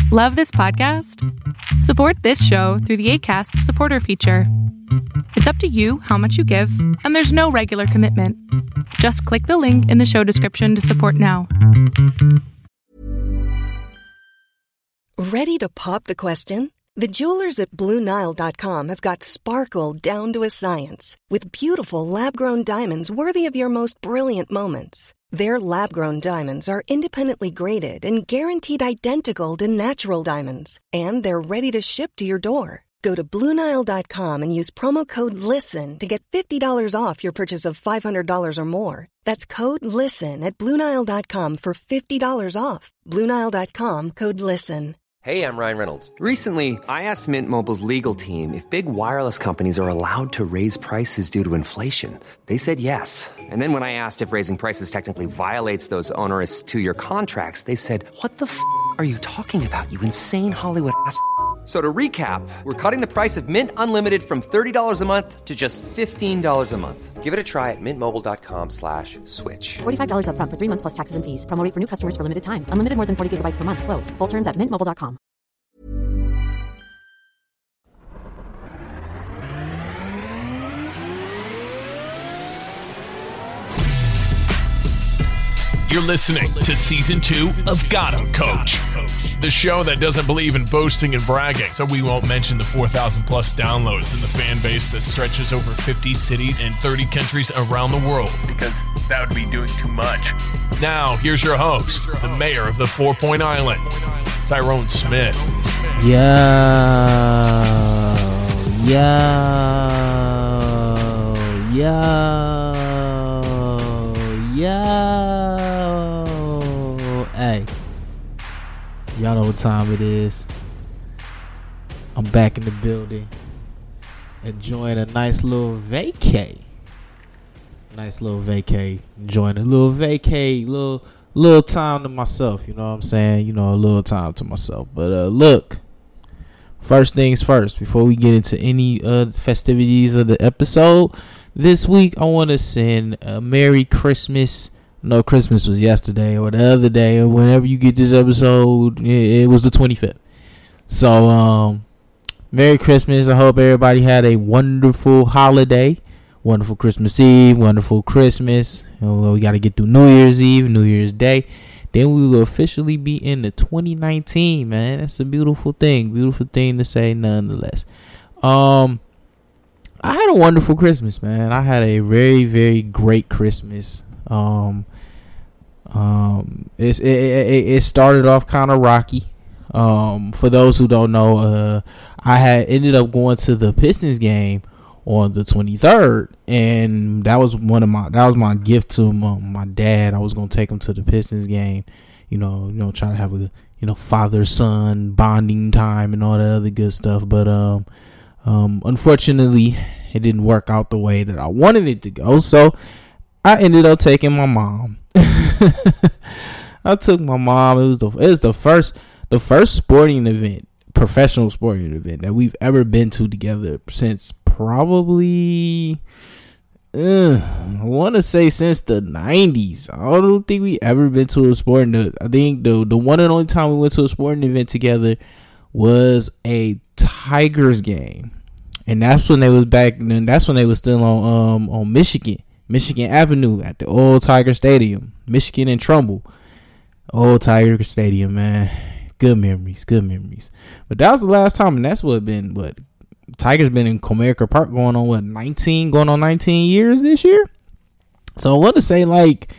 Love this podcast? Support this show through the Acast supporter feature. It's up to you how much you give, and there's no regular commitment. Just click the link in the show description to support now. Ready to pop the question? The jewelers at BlueNile.com have got sparkle down to a science with beautiful lab-grown diamonds worthy of your most brilliant moments. Their lab-grown diamonds are independently graded and guaranteed identical to natural diamonds, and they're ready to ship to your door. Go to BlueNile.com and use promo code LISTEN to get $50 off your purchase of $500 or more. That's code LISTEN at BlueNile.com for $50 off. BlueNile.com, code LISTEN. Hey, I'm Ryan Reynolds. Recently, I asked Mint Mobile's legal team if big wireless companies are allowed to raise prices due to inflation. They said yes. And then when I asked if raising prices technically violates those onerous two-year contracts, they said, "What the f*** are you talking about, you insane Hollywood ass?" So to recap, we're cutting the price of Mint Unlimited from $30 a month to just $15 a month. Give it a try at mintmobile.com/switch. $45 up front for 3 months plus taxes and fees. Promo rate for new customers for limited time. Unlimited more than 40 gigabytes per month. Slows full terms at mintmobile.com. You're listening to Season 2 of Got 'Em Coach, the show that doesn't believe in boasting and bragging, so we won't mention the 4,000 plus downloads and the fan base that stretches over 50 cities and 30 countries around the world, because that would be doing too much. Now, here's your host, the mayor of the 4-Point Island, Tyrone Smith. Yo. Hey, y'all know what time it is. I'm back in the building, enjoying a nice little vacay. Enjoying a little vacay, little time to myself. You know what I'm saying? You know, a little time to myself. But look, first things first. Before we get into any festivities of the episode this week, I want to send a Merry Christmas. No, Christmas was yesterday or the other day, or whenever you get this episode, it was the 25th. So, Merry Christmas. I hope everybody had a wonderful holiday, wonderful Christmas Eve, wonderful Christmas. We got to get through New Year's Eve, New Year's Day. Then we will officially be in the 2019, man. That's a beautiful thing to say nonetheless. I had a wonderful Christmas, man. I had a very, very great Christmas. It started off kind of rocky. For those who don't know, I had ended up going to the Pistons game on the 23rd, and that was my gift to my dad. I was gonna take him to the Pistons game, you know, try to have a father-son bonding time and all that other good stuff. But unfortunately, it didn't work out the way that I wanted it to go. So I ended up taking my mom. I took my mom. It was the first sporting event, professional sporting event that we've ever been to together since probably I want to say since the 90s. I don't think we ever been to a sporting. I think the one and only time we went to a sporting event together was a Tigers game, and that's when they was back. And that's when they was still on Michigan Avenue at the old Tiger Stadium, Michigan and Trumbull. Old Tiger Stadium, man. Good memories. But that was the last time, and that's what Tigers been in Comerica Park going on 19 years this year. So I want to say like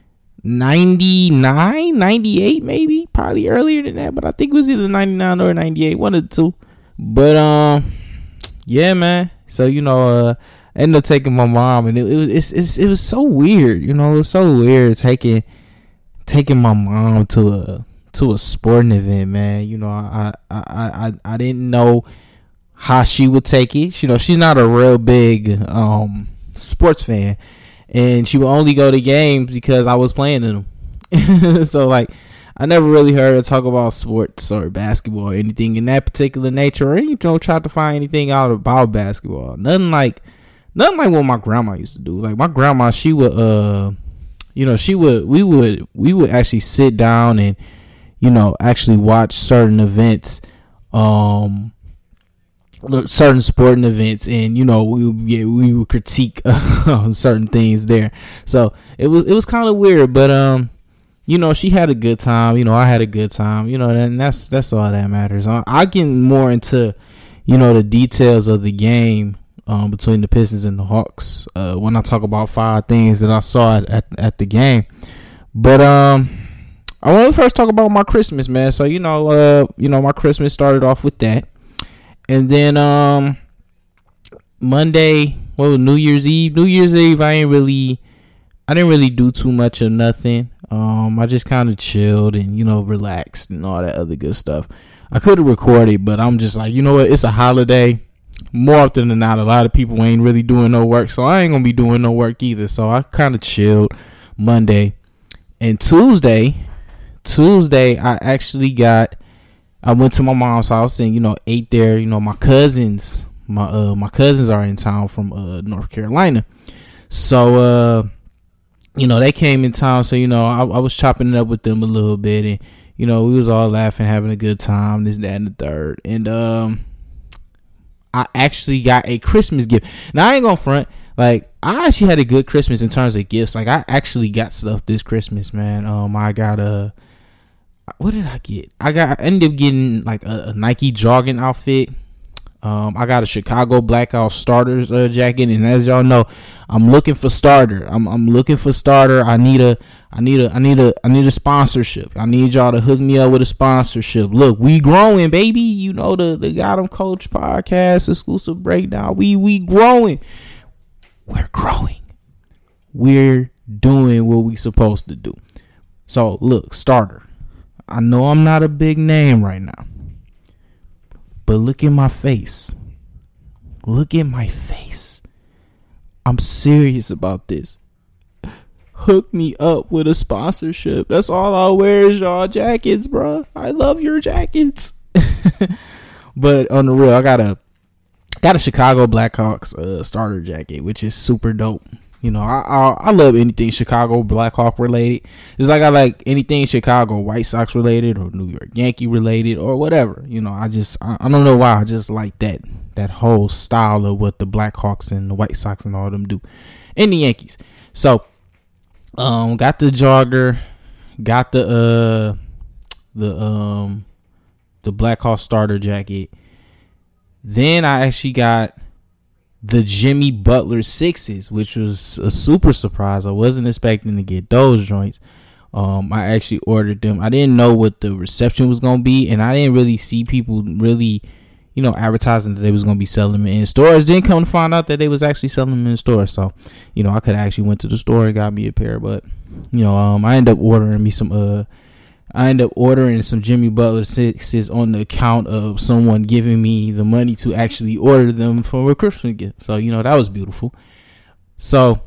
99, 98 maybe, probably earlier than that, but I think it was either 99 or 98, one of the two. But yeah, man. So I ended up taking my mom, and it was so weird, it was so weird taking my mom to a sporting event, man. I didn't know how she would take it. She's not a real big sports fan, and she would only go to games because I was playing in them. So like, I never really heard her talk about sports or basketball or anything in that particular nature, or try to find anything out about basketball. Nothing like what my grandma used to do. Like my grandma, she would we would actually sit down and actually watch certain events, certain sporting events, and we would critique certain things there. So it was kind of weird, but she had a good time. I had a good time. And that's all that matters. I get more into the details of the game between the Pistons and the Hawks when I talk about 5 things that I saw at the game. But I want to first talk about my Christmas, man. So my Christmas started off with that. And then Monday, New Year's Eve? New Year's Eve, I didn't really do too much of nothing. I just kind of chilled and relaxed and all that other good stuff. I could have recorded, but I'm just like, what? It's a holiday. More often than not, a lot of people ain't really doing no work, so I ain't gonna be doing no work either. So I kind of chilled Monday. And Tuesday, I went to my mom's house and ate there. My cousins are in town from North Carolina, so they came in town. So I was chopping it up with them a little bit, and we was all laughing, having a good time, this, that, and the third. And I actually got a Christmas gift. Now I ain't gonna front. Like, I actually had a good Christmas in terms of gifts. Like, I actually got stuff this Christmas, man. I got what did I get? I ended up getting like a Nike jogging outfit. I got a Chicago Blackout starters jacket, and as y'all know, I'm looking for starter. I'm looking for starter. I need a sponsorship. I need y'all to hook me up with a sponsorship. Look, we growing, baby. The Got 'Em Coach podcast exclusive breakdown. We growing. We're growing. We're doing what we supposed to do. So look, starter. I know I'm not a big name right now, but look at my face. Look at my face. I'm serious about this. Hook me up with a sponsorship. That's all I'll wear is y'all jackets, bro. I love your jackets. But on the real, I got a Chicago Blackhawks starter jacket, which is super dope. I love anything Chicago Blackhawk related. Just like I like anything Chicago White Sox related or New York Yankee related or whatever. I don't know why. I just like that whole style of what the Blackhawks and the White Sox and all of them do, and the Yankees. So, got the jogger, got the Blackhawks starter jacket. Then I actually got the Jimmy Butler 6s, which was a super surprise. I wasn't expecting to get those joints. I actually ordered them. I didn't know what the reception was going to be, and I didn't really see people really, advertising that they was going to be selling them in stores. Didn't come to find out that they was actually selling them in stores. So, I could have actually went to the store and got me a pair, but, I ended up ordering some Jimmy Butler 6s on the account of someone giving me the money to actually order them for a Christmas gift. So, that was beautiful. So,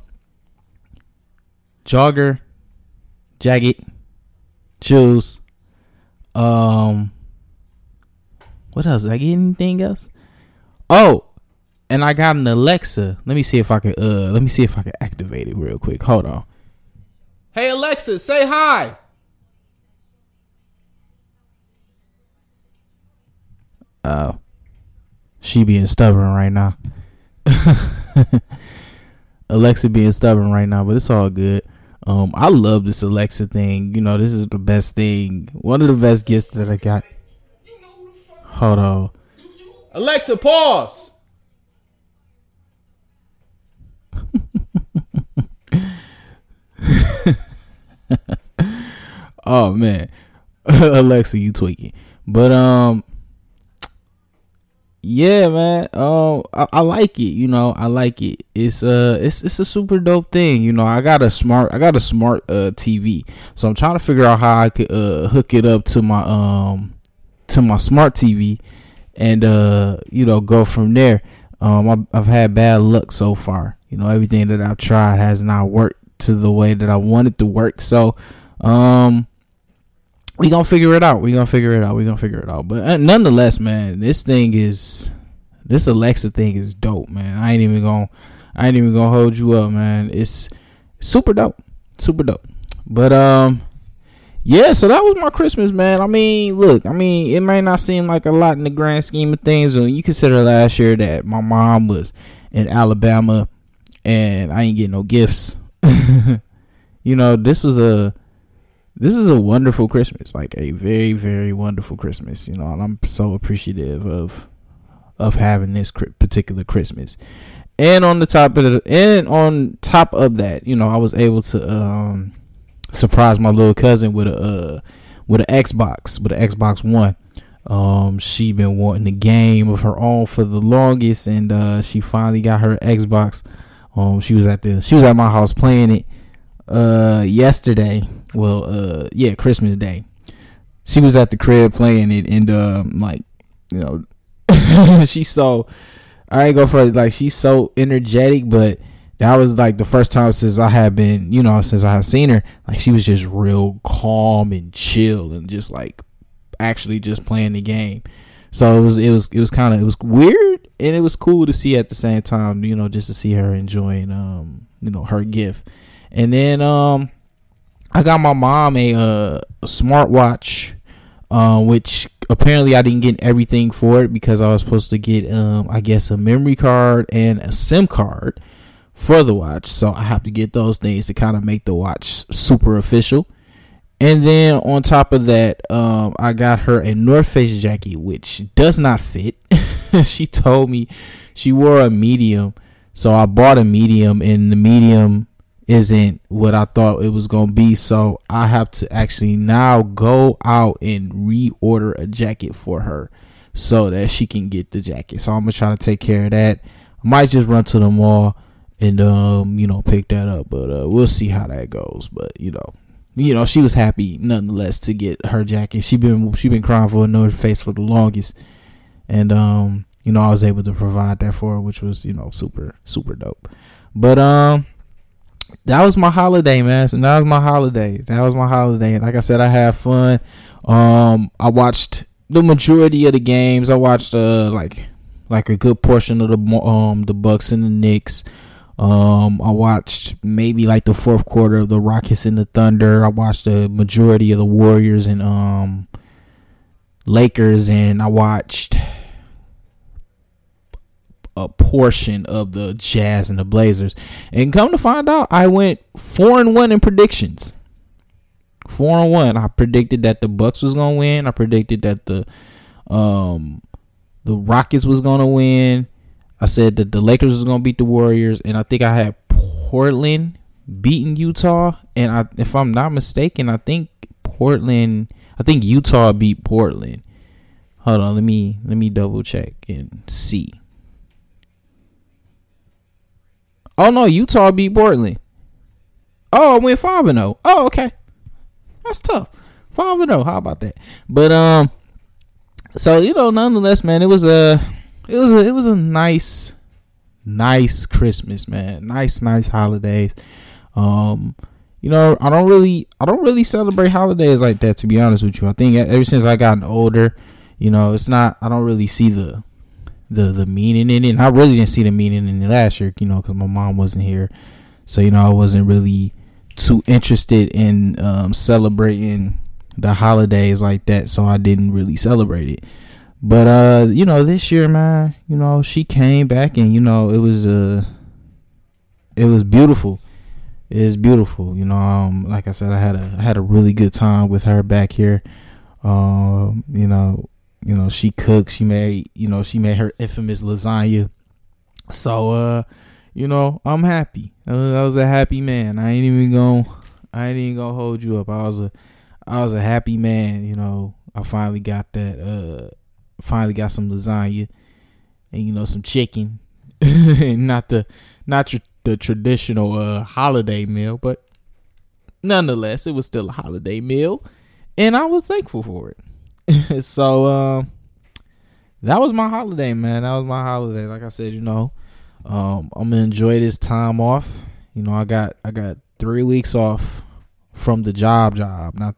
jogger, jacket, shoes. What else? Did I get anything else? Oh, and I got an Alexa. Let me see if I can activate it real quick. Hold on. Hey Alexa, say hi. She being stubborn right now. Alexa being stubborn right now, but it's all good. I love this Alexa thing. This is the best thing. One of the best gifts that I got. Hold on. Alexa, pause. Oh man. Alexa, you tweaking. But yeah, man. I like it. I like it. It's a super dope thing. I got a smart TV. So I'm trying to figure out how I could hook it up to my smart TV and go from there. I've had bad luck so far. Everything that I've tried has not worked to the way that I want it to work. So we gonna figure it out. But nonetheless, man, this Alexa thing is dope, man. I ain't even gonna hold you up, man. It's super dope. But yeah, so that was my Christmas, man. I mean, look, it may not seem like a lot in the grand scheme of things, when you consider last year that my mom was in Alabama and I ain't getting no gifts. You know, this is a wonderful Christmas, like a very, very wonderful Christmas, you know, and I'm so appreciative of having this particular Christmas. And on top of that, you know, I was able to surprise my little cousin with an Xbox One. She been wanting a game of her own for the longest, and she finally got her Xbox. She was at my house playing it yesterday. Well, Christmas Day. She was at the crib playing it, and she's so, I ain't go for it, like, she's so energetic, but that was like the first time since I had seen her, like, she was just real calm and chill and just like actually just playing the game. So it was weird, and it was cool to see at the same time, you know, just to see her enjoying her gift. And then I got my mom a smartwatch, which apparently I didn't get everything for it because I was supposed to get I guess a memory card and a SIM card for the watch. So I have to get those things to kind of make the watch super official. And then on top of that, I got her a North Face jacket, which does not fit. She told me she wore a medium, so I bought a medium, and the medium isn't what I thought it was going to be. So I have to actually now go out and reorder a jacket for her so that she can get the jacket. So I'm going to try to take care of that. I might just run to the mall and, pick that up, but we'll see how that goes. But, you know, she was happy nonetheless to get her jacket. She been crying for a North Face for the longest, and I was able to provide that for her, which was, super, super dope. But that was my holiday, man. And that was my holiday. And like I said, I had fun. I watched the majority of the games. I watched like a good portion of the Bucks and the Knicks. I watched maybe like the fourth quarter of the Rockets and the Thunder. I watched the majority of the Warriors and Lakers, and I watched a portion of the Jazz and the Blazers. And come to find out, I went 4-1 in predictions. 4-1. I predicted that the Bucks was gonna win. I predicted that the Rockets was gonna win. I said that the Lakers was gonna beat the Warriors, and I think I had Portland beating Utah. And if I'm not mistaken, I think Utah beat Portland. Hold on, let me double check and see. Oh no, Utah beat Portland. Oh, I went 5-0. Oh, okay, that's tough. 5-0. How about that? But so nonetheless, man, it was a nice Christmas, man. Nice holidays. I don't really celebrate holidays like that, to be honest with you. I think ever since I gotten older, it's not. I don't really see the meaning in it. And I really didn't see the meaning in it last year, because my mom wasn't here. So, I wasn't really too interested in celebrating the holidays like that. So I didn't really celebrate it. But, this year, man, she came back, and, it was beautiful. It is beautiful. Like I said, I had a really good time with her back here. She cooked. She made her infamous lasagna. So, I'm happy. I was a happy man. I ain't even gonna hold you up. I was a happy man. I finally got that. Finally got some lasagna and some chicken, and not the traditional holiday meal, but nonetheless, it was still a holiday meal, and I was thankful for it. So that was my holiday, man. That was my holiday. Like I said, I'm gonna enjoy this time off. I got 3 weeks off from the job, not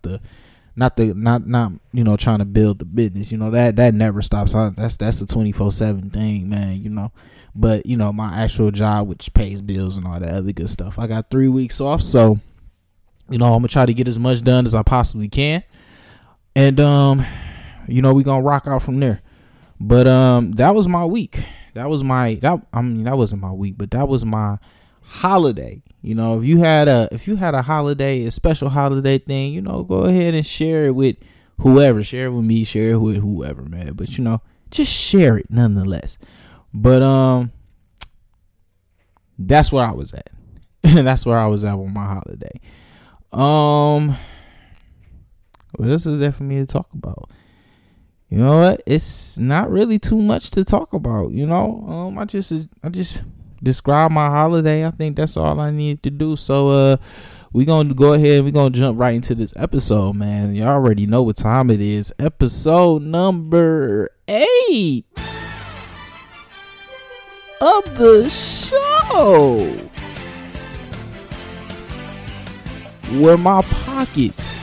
trying to build the business. That never stops. That's a 24/7 thing, man. But my actual job, which pays bills and all that other good stuff, I got 3 weeks off. So I'm gonna try to get as much done as I possibly can, and we gonna rock out from there. But that was my week. That wasn't my week, but that was my holiday. If you had a holiday, a special holiday thing, go ahead and share it with whoever. Share it with me, share it with whoever, man. But just share it nonetheless. But that's where I was at. That's where I was at with my holiday. What else is there for me to talk about? You know what? It's not really too much to talk about. I just described my holiday. I think that's all I need to do. So we're gonna go ahead. We're gonna jump right into this episode, man. You already know what time it is. Episode number 8 of the show, where my pockets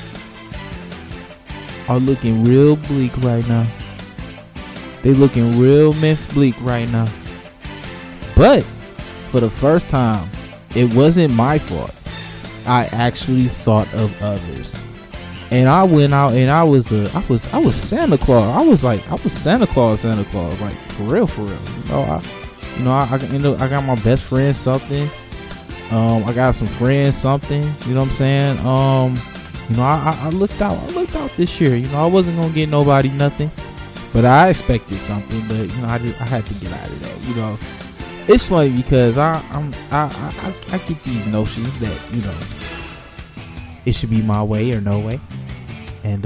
are looking real bleak right now. They looking real bleak right now. But for the first time, it wasn't my fault. I actually thought of others, and I went out and I was Santa Claus. I was Santa Claus, like for real. I got my best friend something. I got some friends something. You know what I'm saying? I looked out this year. I wasn't gonna get nobody nothing, but I expected something. But I had to get out of that. It's funny because I get these notions that it should be my way or no way, and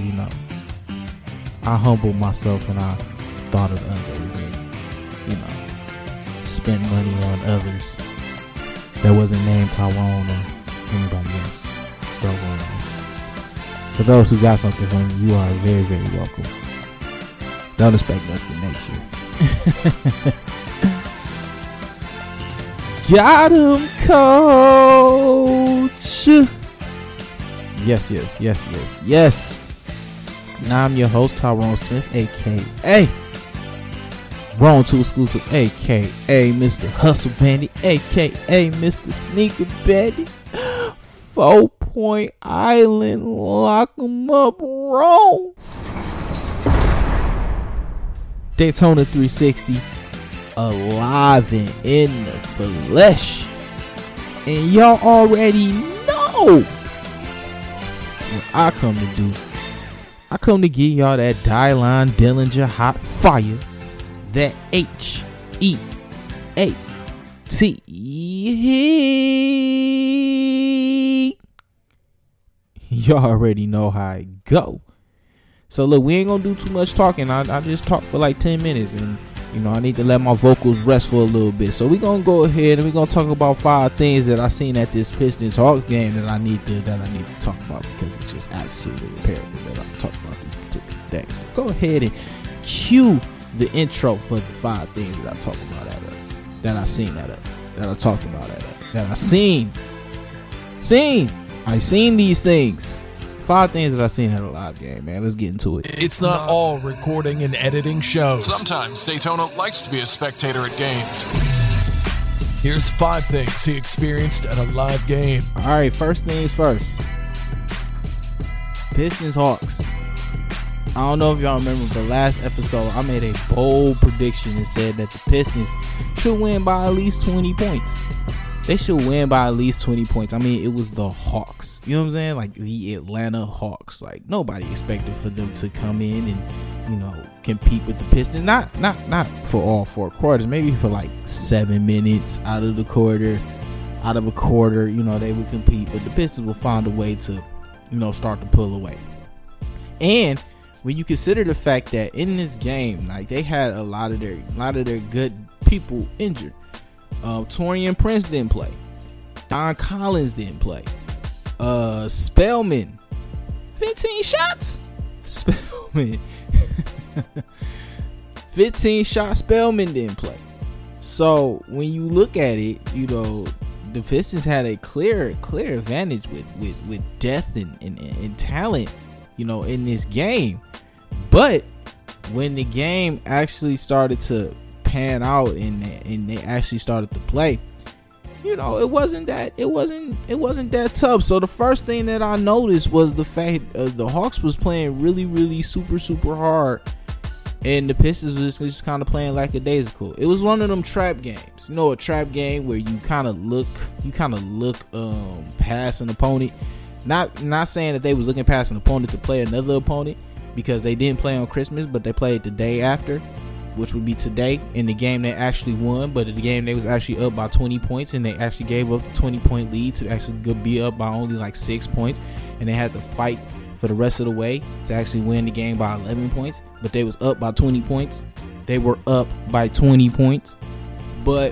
I humbled myself and I thought of others, and spent money on others that wasn't named Tyrone or anybody else. So for those who got something from me, you are very, very welcome. Don't expect nothing next year. Got him, coach. Yes. Now I'm your host, Tyrone Smith, aka Wrong to Exclusive, aka Mr. Hustle Bandit, aka Mr. Sneaker Bandit. 4 Point Island, lock 'em up, wrong. Daytona 360, alive and in the flesh. And y'all already know what I come to do. I come to give y'all that Dylon Dillinger hot fire, that HEAT. Y'all already know how it go. So look, we ain't gonna do too much talking. I just talk for like 10 minutes, and I need to let my vocals rest for a little bit. So we gonna go ahead and we gonna talk about 5 things that I seen at this Pistons Hawks game that I need to talk about, because it's just absolutely imperative that I talk about these particular things. So go ahead and cue the intro for the 5 things that I talked about that I seen these things. 5 things that I seen at a live game, man. Let's get into it. It's not all recording and editing shows. Sometimes Daytona likes to be a spectator at games. Here's 5 things he experienced at a live game. All right, first things first. Pistons Hawks. I don't know if y'all remember the last episode, I made a bold prediction and said that the Pistons should win by at least 20 points. They should win by at least 20 points. I mean, it was the Hawks. You know what I'm saying? Like the Atlanta Hawks. Like nobody expected for them to come in and, compete with the Pistons. Not for all 4 quarters. Maybe for like 7 minutes out of a quarter, they would compete. But the Pistons will find a way to, start to pull away. And when you consider the fact that in this game, like they had a lot of their good people injured. Taurean Prince didn't play. Don Collins didn't play. Spellman, 15 shots. Spellman, 15 shots. Spellman didn't play. So when you look at it, the Pistons had a clear advantage with depth and talent, in this game. But when the game actually started to pan out and they actually started to play, it wasn't that tough. So the first thing that I noticed was the fact the Hawks was playing really, really super, super hard, and the Pistons was just kind of playing lackadaisical. It was one of them trap games. A trap game where you kind of look past an opponent. Not saying that they was looking past an opponent to play another opponent, because they didn't play on Christmas, but they played the day after, which would be today, in the game they actually won. But in the game they was actually up by 20 points, and they actually gave up the 20-point lead to actually be up by only like 6 points, and they had to fight for the rest of the way to actually win the game by 11 points. But they was up by 20 points. They were up by 20 points. But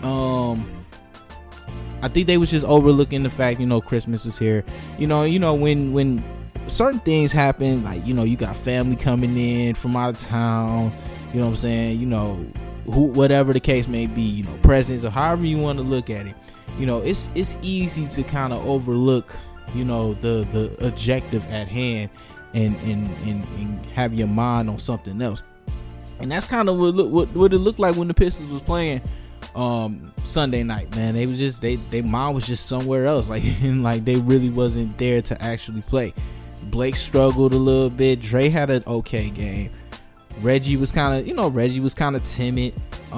I think they was just overlooking the fact, Christmas is here. When certain things happen, like, you got family coming in from out of town, you know what I'm saying, whatever the case may be, presents, or however you want to look at it, it's easy to kind of overlook, the objective at hand and have your mind on something else. And that's kind of what it looked like when the Pistons was playing Sunday night, man. They was just their mind was just somewhere else, like they really wasn't there to actually play. Blake struggled a little bit. Dre had an okay game. Reggie was kind of timid.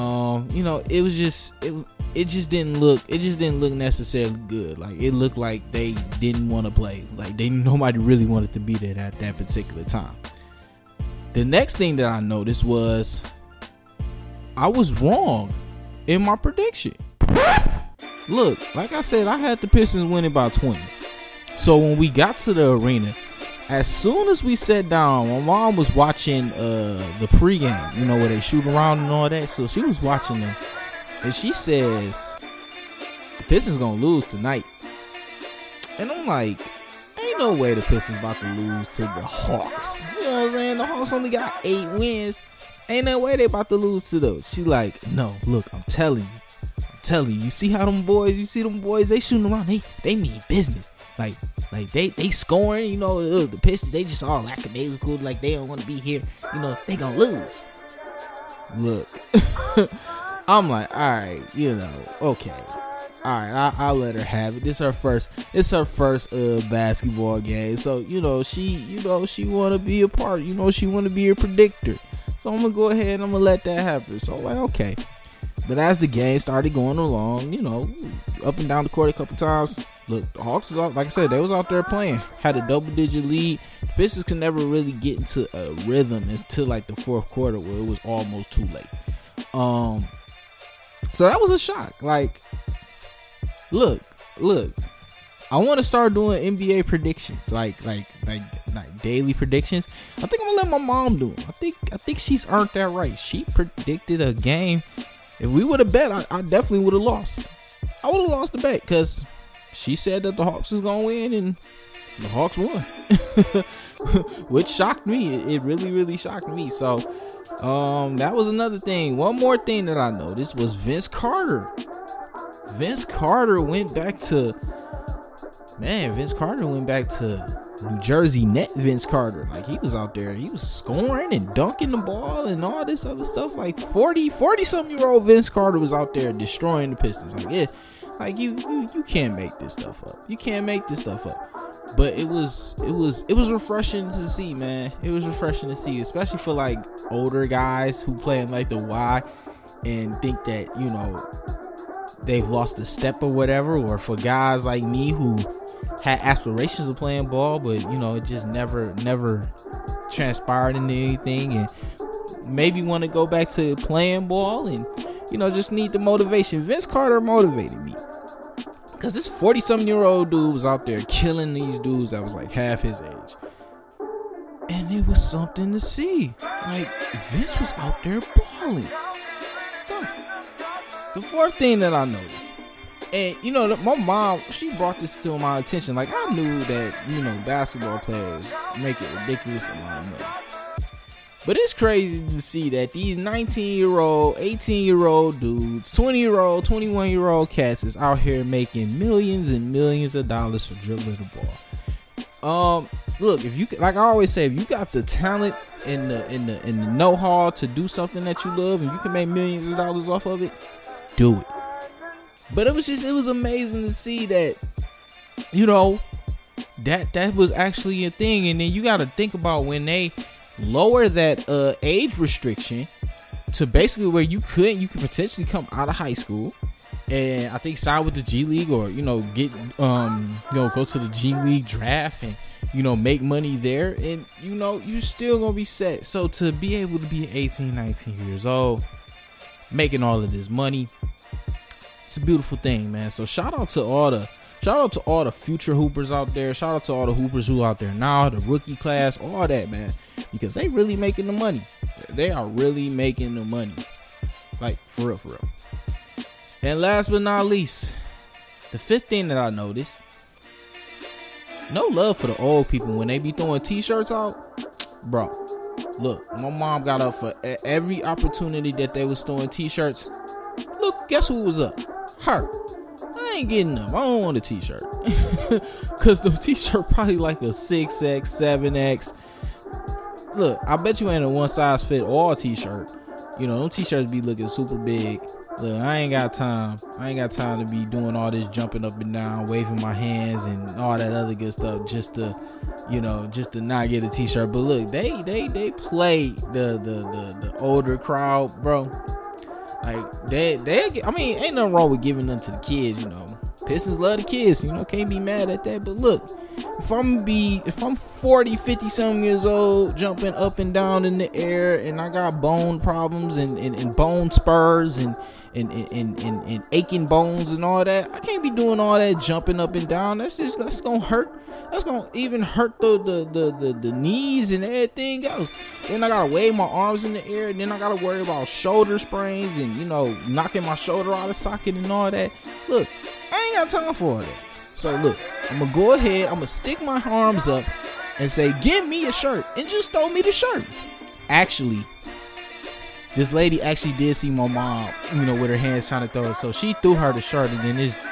It just didn't look necessarily good. Like, it looked like they didn't want to play. Like, nobody really wanted to be there at that particular time. The next thing that I noticed was I was wrong in my prediction. Look, like I said, I had the Pistons winning by 20. So when we got to the arena, as soon as we sat down, my mom was watching the pregame, where they shoot around and all that. So she was watching them, and she says, the Pistons gonna lose tonight. And I'm like, ain't no way the Pistons about to lose to the Hawks. You know what I'm saying? The Hawks only got 8 wins. Ain't no way they about to lose to those. She like, no, look, I'm telling you. You see how them boys, they shooting around. They mean business. Like they scoring, the Pistons, they just all lackadaisical, like they don't want to be here, they gonna lose. Look, I'm like, all right, okay, all right, I'll let her have it. It's her first basketball game, so she want to be a part, she want to be a predictor, so I'm gonna go ahead and I'm gonna let that happen. So I'm like, okay. But as the game started going along, up and down the court a couple times, look, the Hawks was out, like I said, they was out there playing, had a double-digit lead. The Pistons could never really get into a rhythm until like the fourth quarter, where it was almost too late. So that was a shock. Like, look, I want to start doing NBA predictions, like daily predictions. I think I'm gonna let my mom do them. I think she's earned that right. She predicted a game. If we would have bet, I definitely would have lost. I would have lost the bet, because she said that the Hawks was going to win, and the Hawks won. Which shocked me. It really, really shocked me. So, that was another thing. One more thing that I noticed was Vince Carter. Vince Carter went back to New Jersey Net Vince Carter. Like, he was out there, he was scoring and dunking the ball and all this other stuff. Like 40-something-year-old Vince Carter was out there destroying the Pistons. Like, yeah, like you can't make this stuff up. You can't make this stuff up. But it was refreshing to see, man. It was refreshing to see, especially for like older guys who play in like the Y and think that, they've lost a step or whatever, or for guys like me who had aspirations of playing ball, but it just never transpired into anything, and maybe want to go back to playing ball and just need the motivation. Vince Carter motivated me, because this 40-something-year-old dude was out there killing these dudes that was like half his age, and it was something to see. Like, Vince was out there balling stuff. The fourth thing that I noticed, and my mom, she brought this to my attention. Like, I knew that basketball players make a ridiculous amount of money, but it's crazy to see that these 19-year-old, 18-year-old dudes, 20-year-old, 21-year-old cats is out here making millions and millions of dollars for dribbling the ball. Look, if you, like I always say, if you got the talent and the know-how to do something that you love, and you can make millions of dollars off of it, do it. But it was amazing to see that, you know, that was actually a thing. And then you got to think about when they lower that age restriction to basically where you could potentially come out of high school and I think sign with the G League, or, you know, get go to the G League draft and, you know, make money there, and, you know, you still gonna be set. So to be able to be 18, 19 years old, making all of this money, it's a beautiful thing, man. So shout out to all the future hoopers out there. Shout out to all the hoopers who out there now, the rookie class, all that, man, because they really making the money. They are really making the money, like for real. And last but not least, the fifth thing that I noticed, no love for the old people when they be throwing t-shirts out. Bro, look, my mom got up for every opportunity that they was throwing t-shirts. Look, guess who was up? Her. I ain't getting them. I don't want a t-shirt. Cause the t-shirt probably like a 6X, 7X. Look, I bet you ain't a one size fit all t-shirt. You know, them t-shirts be looking super big. Look, I ain't got time to be doing all this jumping up and down, waving my hands and all that other good stuff just to not get a t-shirt. But look, they play the older crowd, bro. Like I mean, ain't nothing wrong with giving them to the kids, you know. Pistons love the kids, you know, can't be mad at that. But look, if I'm 40, 50 something years old, jumping up and down in the air, and I got bone problems and bone spurs and aching bones and all that, I can't be doing all that jumping up and down. That's gonna hurt. That's gonna even hurt the knees and everything else. Then I gotta wave my arms in the air, and then I gotta worry about shoulder sprains and, you know, knocking my shoulder out of socket and all that. Look, I ain't got time for all that. So look, I'm gonna go ahead, I'm gonna stick my arms up and say, give me a shirt, and just throw me the shirt. Actually, this lady actually did see my mom, you know, with her hands trying to throw it. So she threw her the shirt, and then this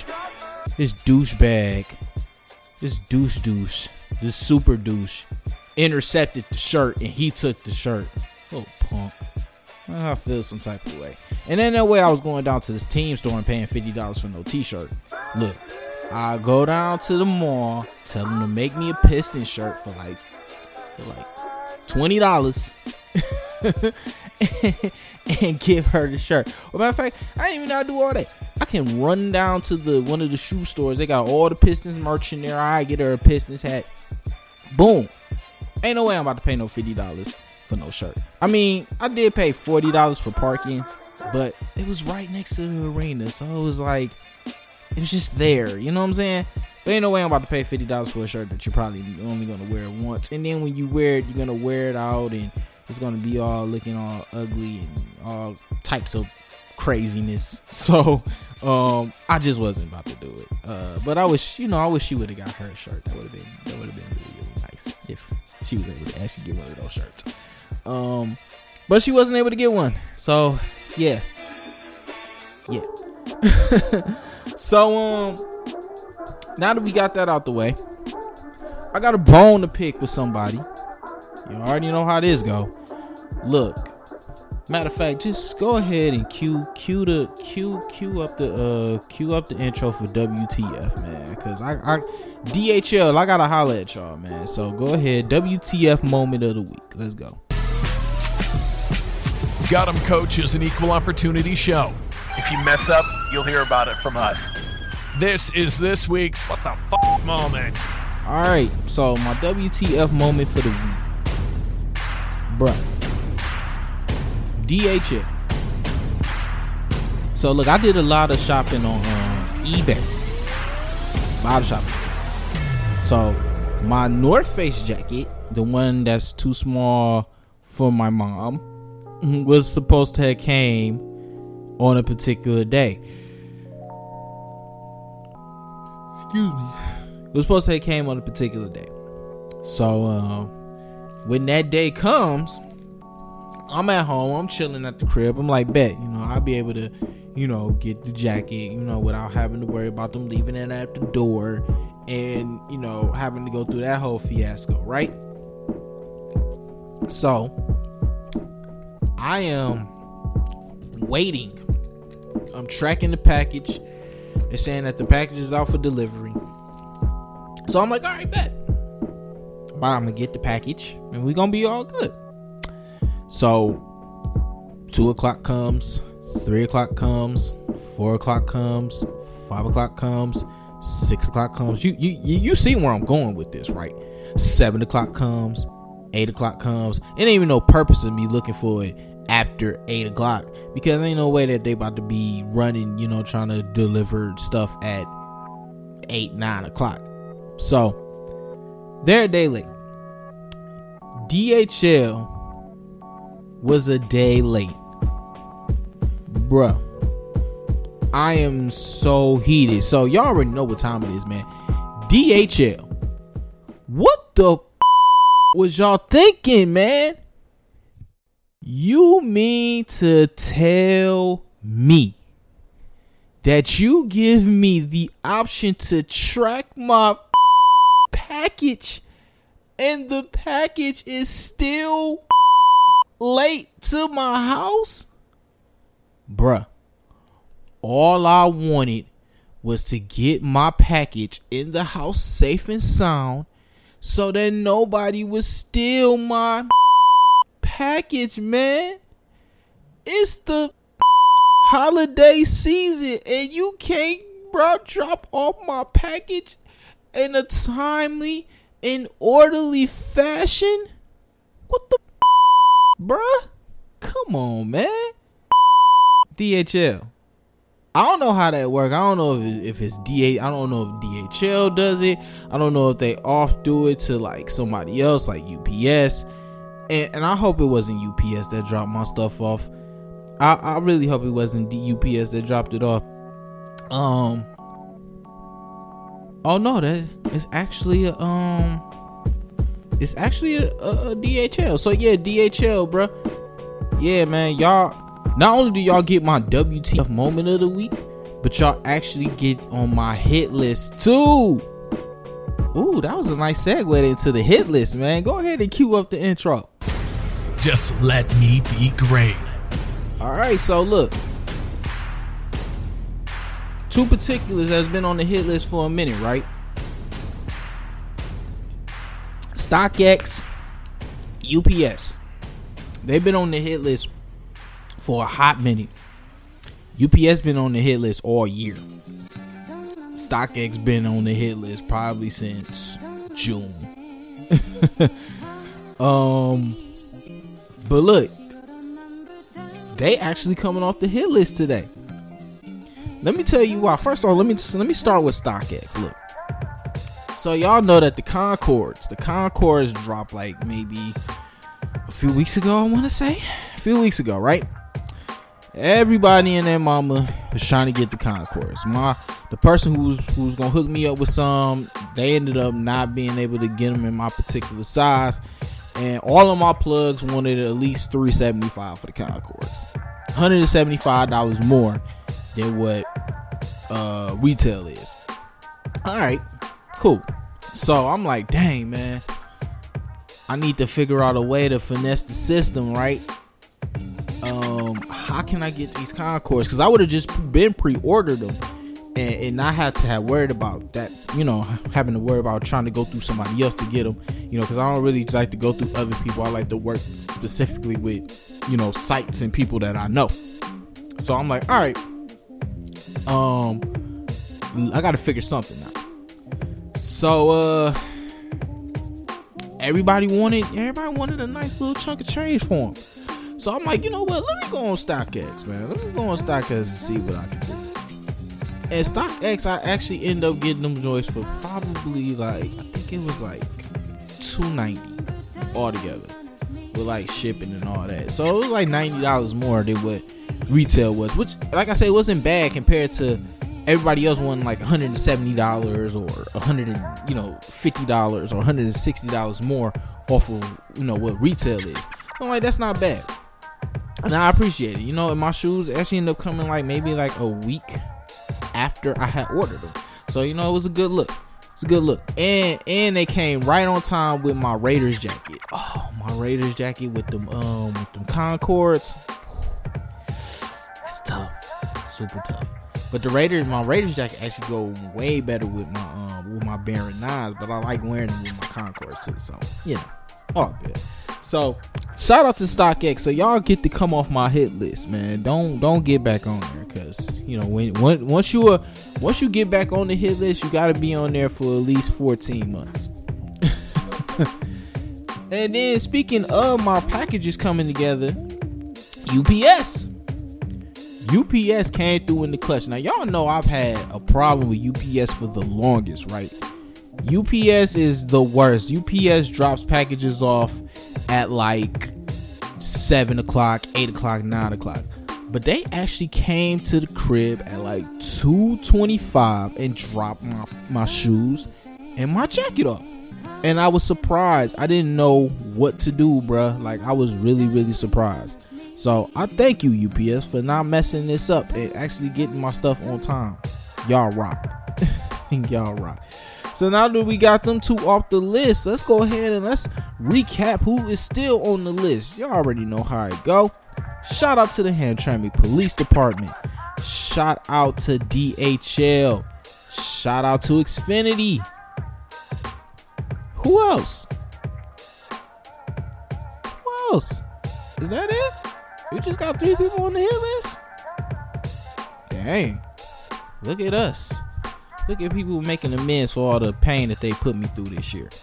super douche intercepted the shirt, and he took the shirt. Oh, punk. I feel some type of way. And then that way I was going down to this team store and paying $50 for no t-shirt. Look, I go down to the mall, tell them to make me a Piston shirt for like $20 and give her the shirt. Well, matter of fact, I ain't even gotta do all that. I can run down to one of the shoe stores. They got all the Pistons merch in there. I get her a Pistons hat. Boom. Ain't no way I'm about to pay no $50 for no shirt. I mean, I did pay $40 for parking, but it was right next to the arena, so it was like, it was just there, you know what I'm saying? But ain't no way I'm about to pay $50 for a shirt that you're probably only gonna wear once, and then when you wear it, you're gonna wear it out, and it's gonna be all looking all ugly and all types of craziness. So I just wasn't about to do it. But I wish she would have got her a shirt. That would have been really nice if she was able to actually get one of those shirts. But she wasn't able to get one. So yeah. So now that we got that out the way, I got a bone to pick with somebody. You already know how this go. Look, matter of fact, just go ahead and cue up the intro for WTF, man. Cause I DHL, I gotta holler at y'all, man. So go ahead, WTF moment of the week. Let's go. Got 'em Coach is an equal opportunity show. If you mess up, you'll hear about it from us. This is this week's What the F moment. All right, so my WTF moment for the week, bruh. DHL. So look, I did a lot of shopping on eBay. A lot of shopping. So my North Face jacket, the one that's too small for my mom, was supposed to have came on a particular day. Excuse me. It was supposed to have came on a particular day. So when that day comes, I'm at home, I'm chilling at the crib. I'm like, bet, I'll be able to, get the jacket, without having to worry about them leaving it at the door and, having to go through that whole fiasco, right? So I am waiting I'm tracking the package. They're saying that the package is out for delivery. So I'm like, all right, bet. I'm gonna get the package and we're gonna be all good. So 2 o'clock comes, 3 o'clock comes, 4 o'clock comes, 5 o'clock comes, 6 o'clock comes. You see where I'm going with this, right? 7 o'clock comes, 8 o'clock comes. It ain't even no purpose of me looking for it after 8 o'clock, because there ain't no way that they about to be running, trying to deliver stuff at 8, 9 o'clock. So they're a day late. DHL was a day late. Bruh, I am so heated. So y'all already know what time it is, man. DHL, what the was y'all thinking, man? You mean to tell me that you give me the option to track my package and the package is still late to my house? Bruh, all I wanted was to get my package in the house safe and sound so that nobody would steal my package, man. It's the holiday season and you can't, bro, drop off my package in a timely and orderly fashion? What the bruh? Come on, man. DHL. I don't know how that works. I don't know if it's DH. I don't know if DHL does it. I don't know if they off do it to like somebody else, like UPS. And I hope it wasn't UPS that dropped my stuff off. I really hope it wasn't UPS that dropped it off. Oh no, that is actually a DHL. So yeah, DHL, bro. Yeah, man, y'all. Not only do y'all get my WTF moment of the week, but y'all actually get on my hit list too. Ooh, that was a nice segue into the hit list, man. Go ahead and cue up the intro. Just let me be great. All right, so look. Two particulars has been on the hit list for a minute, right? StockX, UPS. They've been on the hit list for a hot minute. UPS been on the hit list all year. StockX been on the hit list probably since June. But look, they actually coming off the hit list today. Let me tell you why. First of all, let me start with StockX. Look, so y'all know that the Concords dropped like maybe a few weeks ago. I want to say a few weeks ago, right? Everybody and their mama was trying to get the Concords. The person who's gonna hook me up with some, they ended up not being able to get them in my particular size, and all of my plugs wanted at least $375 for the Concords, $175 more than what retail is. All right, cool. So I'm like, dang, man, I need to figure out a way to finesse the system, right? How can I get these Concords? Because I would have just been pre-ordered them and not have to have worried about that, having to worry about trying to go through somebody else to get them, because I don't really like to go through other people. I like to work specifically with, sites and people that I know. So I'm like, all right, I got to figure something out. So everybody wanted a nice little chunk of change for them. So I'm like, you know what? Let me go on StockX, man. Let me go on StockX and see what I can do. And StockX, I actually end up getting them joints for probably like, I think it was like $290 altogether with like shipping and all that. So it was like $90 more than what retail was, which, like I said, it wasn't bad compared to everybody else wanting like $170 or $50 or $160 more off of what retail is. So I'm like, that's not bad. And I appreciate it. And my shoes actually ended up coming like maybe like a week after I had ordered them. So, it was a good look. It's a good look. And they came right on time with my Raiders jacket. Oh, my Raiders jacket with them Concords. That's tough. super tough. But my Raiders jacket actually go way better with my Baron 9s, but I like wearing them with my Concords too. So, all good. So, shout out to StockX. So y'all get to come off my hit list, man. Don't get back on there, because once you get back on the hit list, you got to be on there for at least 14 months. And then, speaking of my packages coming together, UPS came through in the clutch. Now, y'all know I've had a problem with UPS for the longest, right? UPS is the worst. UPS drops packages off at like 7 o'clock, 8 o'clock, 9 o'clock. But they actually came to the crib at like 2:25 and dropped my shoes and my jacket off. And I was surprised. I didn't know what to do, bruh. Like, I was really, really surprised. So I thank you, UPS, for not messing this up and actually getting my stuff on time. Y'all rock. Y'all rock. So now that we got them two off the list, let's go ahead and let's recap who is still on the list. Y'all already know how it go. Shout out to the Hamtramck Police Department. Shout out to DHL. Shout out to Xfinity. Who else? Is that it? We just got 3 people on the hit list? Dang. Look at us. Look at people making amends for all the pain that they put me through this year.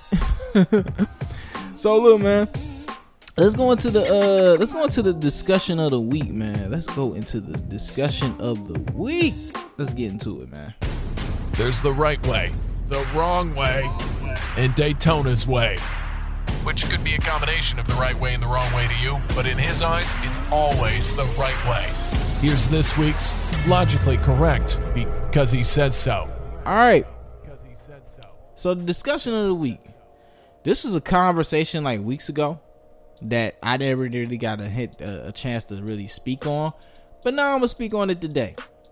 So look, man. Let's go into the discussion of the week, man. Let's go into the discussion of the week. Let's get into it, man. There's the right way, the wrong way, and Daytona's way, which could be a combination of the right way and the wrong way to you, but in his eyes, it's always the right way. Here's this week's Logically Correct, because he says so. All right. So the discussion of the week. This was a conversation like weeks ago that I never really got a chance to really speak on, but now I'm gonna speak on it today.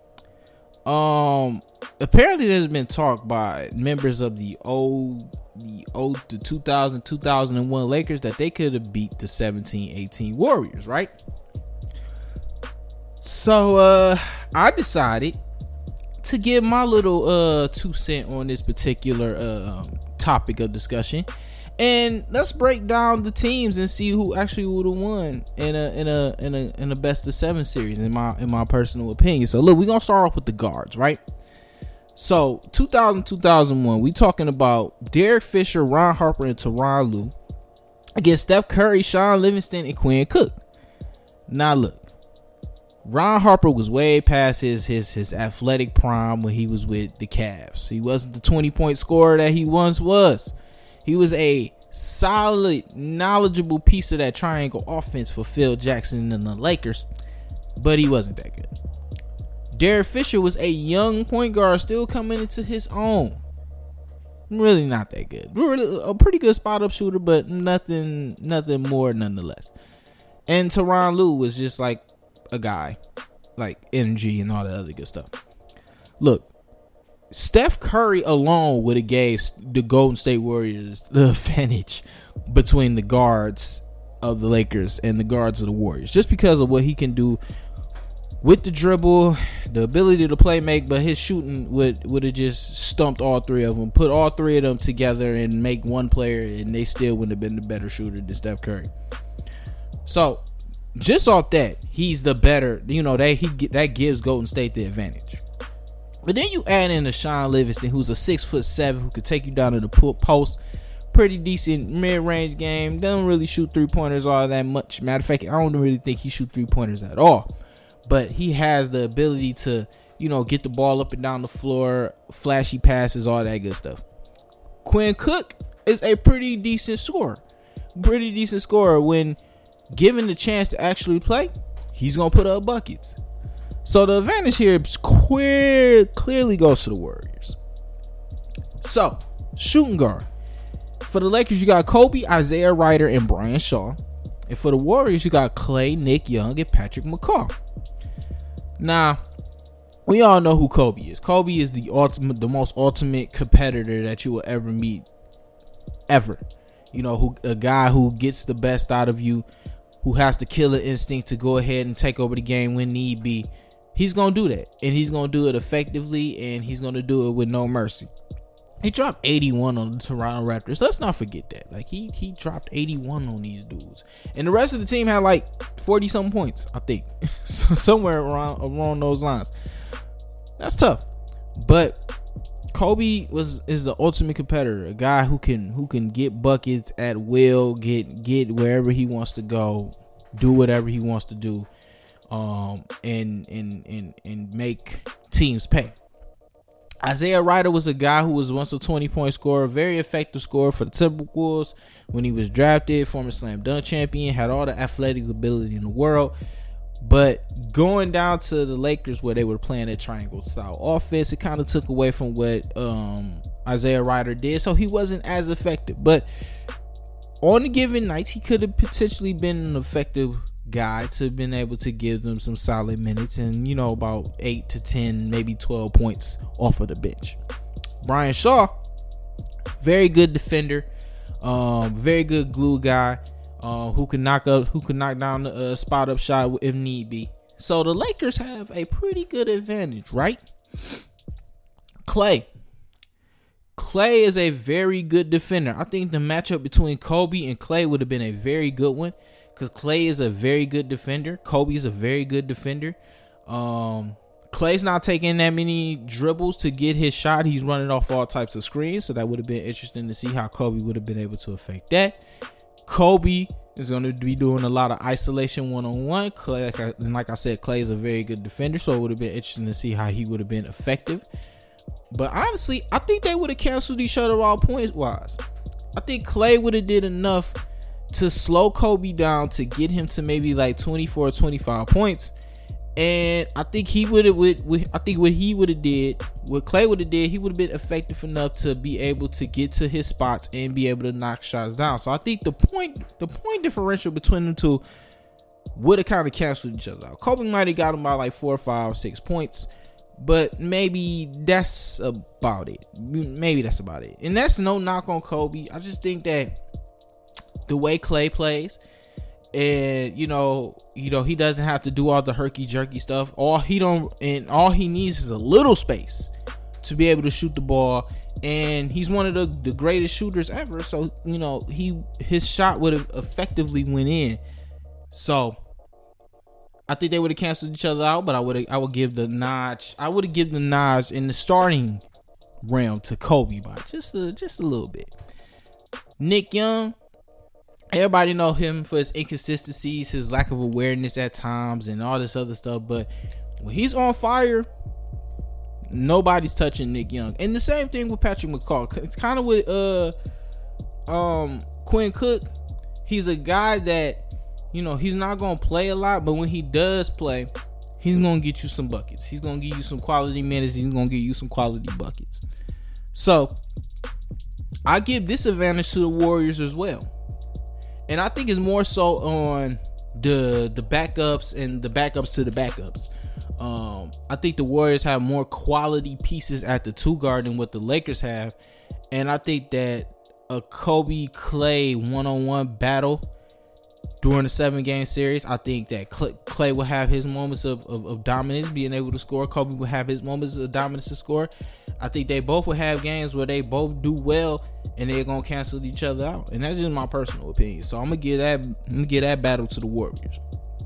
Apparently there's been talk by members of the 2000-2001 Lakers that they could have beat the 17-18 Warriors, right? So I decided to give my little 2 cents on this particular topic of discussion, and let's break down the teams and see who actually would have won in a best of 7 series in my personal opinion. So look, we're gonna start off with the guards, right? So 2000-2001, we talking about Derek Fisher, Ron Harper, and Tyronn Lue against Steph Curry, Shaun Livingston, and Quinn Cook. Now look, Ron Harper was way past his athletic prime when he was with the Cavs. He wasn't the 20-point scorer that he once was. He was a solid, knowledgeable piece of that triangle offense for Phil Jackson and the Lakers, but he wasn't that good. Derek Fisher was a young point guard still coming into his own. Really not that good. Really a pretty good spot-up shooter, but nothing more nonetheless. And Tyronn Lue was just like a guy, like energy and all that other good stuff. Look, Steph Curry alone would have gave the Golden State Warriors the advantage between the guards of the Lakers and the guards of the Warriors, just because of what he can do with the dribble, the ability to play make, but his shooting would have just stumped all 3 of them, put all 3 of them together and make one player, and they still wouldn't have been the better shooter than Steph Curry. So just off that, he's the better, that gives Golden State the advantage. But then you add in a Shaun Livingston, who's a 6'7", who could take you down to the post. Pretty decent mid-range game. Doesn't really shoot 3-pointers all that much. Matter of fact, I don't really think he shoots 3-pointers at all. But he has the ability to, get the ball up and down the floor, flashy passes, all that good stuff. Quinn Cook is a pretty decent scorer. When given the chance to actually play, he's going to put up buckets. So the advantage here clearly goes to the Warriors. So, shooting guard. For the Lakers, you got Kobe, Isaiah Ryder, and Brian Shaw. And for the Warriors, you got Clay, Nick Young, and Patrick McCaw. Now, we all know who Kobe is. Kobe is the most ultimate competitor that you will ever meet, ever. A guy who gets the best out of you, who has the killer instinct to go ahead and take over the game when need be. He's going to do that. And he's going to do it effectively. And he's going to do it with no mercy. He dropped 81 on the Toronto Raptors. Let's not forget that. Like, he dropped 81 on these dudes. And the rest of the team had like 40-something points, I think. So somewhere around those lines. That's tough. But Kobe is the ultimate competitor. A guy who can get buckets at will, get wherever he wants to go, do whatever he wants to do, and make teams pay. Isaiah Ryder was a guy who was once a 20-point scorer, very effective scorer for the Timberwolves when he was drafted, former slam dunk champion, had all the athletic ability in the world. But going down to the Lakers where they were playing a triangle style offense, it kind of took away from what Isaiah Ryder did, so he wasn't as effective. But on the given nights, he could have potentially been an effective guy to have been able to give them some solid minutes and, about 8 to 10, maybe 12 points off of the bench. Brian Shaw, very good defender, very good glue guy, who can knock down the spot up shot if need be. So the Lakers have a pretty good advantage, right? Klay is a very good defender. I think the matchup between Kobe and Klay would have been a very good one, because Klay is a very good defender. Kobe is a very good defender. Klay's not taking that many dribbles to get his shot. He's running off all types of screens, so that would have been interesting to see how Kobe would have been able to affect that. Kobe is going to be doing a lot of isolation one-on-one. Klay, like I said, Klay is a very good defender, so it would have been interesting to see how he would have been effective. But honestly, I think they would have canceled each other all points-wise. I think Klay would have did enough to slow Kobe down to get him to maybe like 24 or 25 points. And I think he would have, what Klay would have did, he would have been effective enough to be able to get to his spots and be able to knock shots down. So I think the point differential between the two would have kind of canceled each other out. Kobe might have got him by like 4, 5, 6 points, but maybe that's about it. And that's no knock on Kobe. I just think that the way Klay plays, and he doesn't have to do all the herky jerky stuff. All he needs is a little space to be able to shoot the ball, and he's one of the greatest shooters ever. So his shot would have effectively went in. So I think they would have canceled each other out, but I would give the notch in the starting realm to Kobe by just a little bit. Nick Young, everybody know him for his inconsistencies, his lack of awareness at times, and all this other stuff. But when he's on fire, nobody's touching Nick Young. And the same thing with Patrick McCaw. It's kind of with Quinn Cook. He's a guy that, he's not going to play a lot, but when he does play, he's going to get you some buckets. He's going to give you some quality minutes. He's going to give you some quality buckets. So I give this advantage to the Warriors as well. And I think it's more so on the backups and the backups to the backups. I think the Warriors have more quality pieces at the 2 guard than what the Lakers have. And I think that a Kobe-Klay one-on-one battle during the 7-game series, I think that Klay will have his moments of dominance, being able to score. Kobe will have his moments of dominance to score. I think they both will have games where they both do well, and they're gonna cancel each other out. And that's just my personal opinion. So I'm gonna give that battle to the Warriors.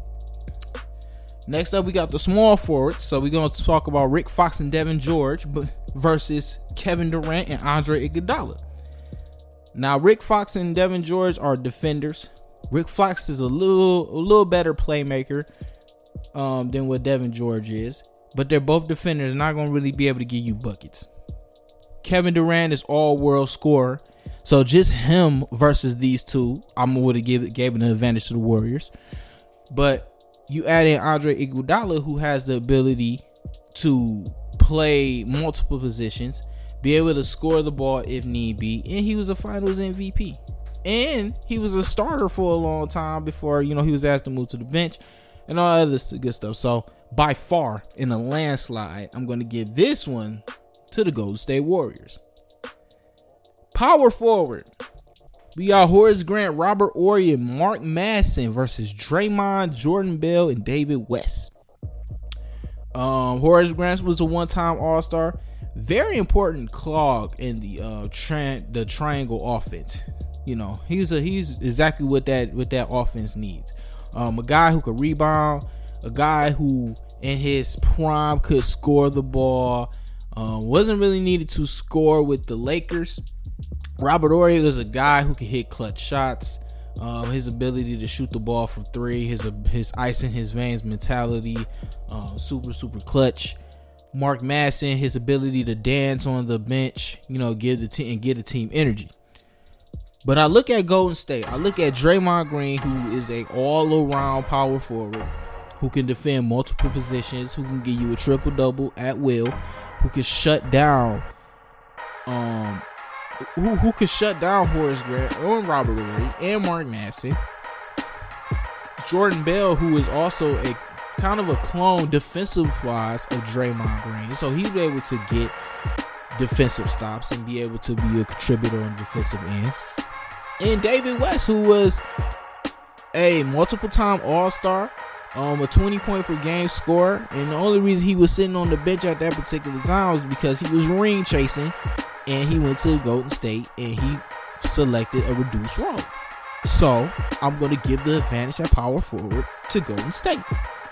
Next up, we got the small forwards. So we're gonna talk about Rick Fox and Devin George versus Kevin Durant and Andre Iguodala. Now, Rick Fox and Devin George are defenders. Rick Fox is a little better playmaker than what Devin George is, but they're both defenders, not gonna really be able to give you buckets. Kevin Durant is all-world scorer, so just him versus these two, I'm would have gave an advantage to the Warriors. But you add in Andre Iguodala, who has the ability to play multiple positions, be able to score the ball if need be, and he was a Finals MVP. And he was a starter for a long time before, he was asked to move to the bench and all other good stuff. So by far, in a landslide, I'm going to give this one to the Golden State Warriors. Power forward, we got Horace Grant, Robert Horry, and Mark Madsen versus Draymond, Jordan Bell, and David West. Horace Grant was a one-time All-Star. Very important clog in the triangle offense. You know, he's exactly what that offense needs. A guy who could rebound, a guy who in his prime could score the ball. Wasn't really needed to score with the Lakers. Robert Horry is a guy who can hit clutch shots. His ability to shoot the ball from three, his ice in his veins mentality, super clutch. Mark Madsen, his ability to dance on the bench, you know, give the team energy. But I look at Golden State. I look at Draymond Green, who is a all-around power forward, who can defend multiple positions, who can give you a triple-double at will, who can shut down who could shut down Horace Grant and Robert Horry and Mark Madsen. Jordan Bell, who is also a kind of a clone defensive-wise of Draymond Green. So he's able to get defensive stops and be able to be a contributor on the defensive end. And David West, who was a multiple-time All-Star, a 20-point per game scorer. And the only reason he was sitting on the bench at that particular time was because he was ring chasing, and he went to Golden State, and he selected a reduced role. So I'm going to give the advantage at power forward to Golden State.